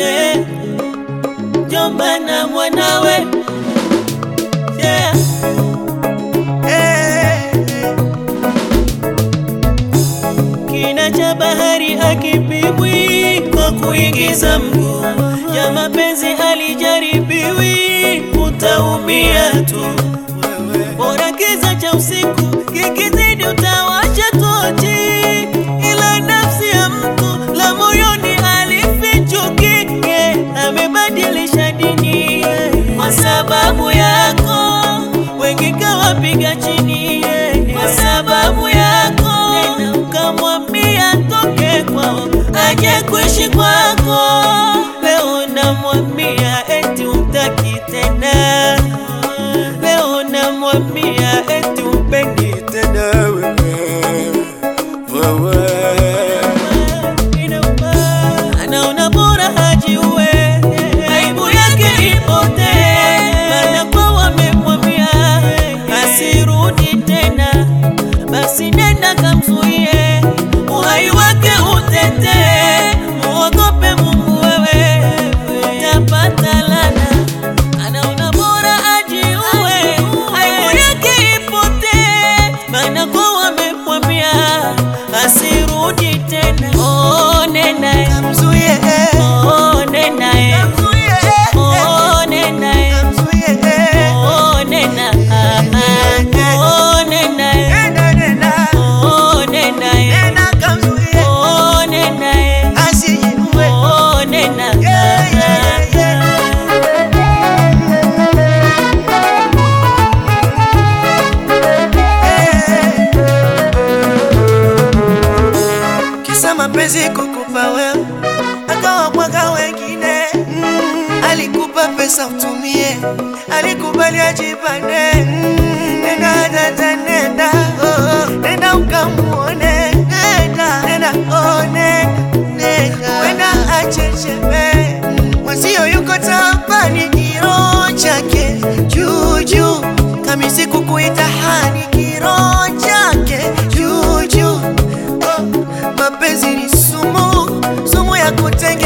yeah. Jomba na mwanawe, yeah. Kina cha bahari hakipimwi kwa kuingiza mguu, ya mapenzi halijaribiwi, utaumia tu. Bora kiza cha usiku kikizidi utawacha tochi, ila nafsi ya mtu la moyoni alifichuki, amebadilisha dini kwa sababu yako, wengi kawapiga chini kwa sababu yako, tena ukamwambia toke kwao aje kuishi kwako. Leo namwambia eti umtaki tena, leo namwambia eti umpendi tena wewe. Anaona bora hajiue, aibu yake ipotee, maana kwa wamemwambia asirudi tena. Basi nenda kamzuie, uhai wake utetee, muogope Mungu wewe, utapata laana. Anaona bora ajiue, aibu yake ipotee, maana kwa wamemwambia asirudi tena. Oh, nenda kamzuie, oh, nenda kamzuie, oh, nenda kamzuie, oh, nenda, oh, nenda, oh, nenda, nenda kamzuie, oh, nenda asijiue, oh, nenda, kisa mapenzi kukupa wewe akawamwaga wengine. Alikupa pesa utumie, alikubali ajipande. Nenda dada nenda, nenda ukamuone, nenda one, wenda achecheme. Mwasio yuko tampani kiro chake juju, kamisi kukuita hani kiro chake juju. Mapenzi ni sumu, sumu ya kutenga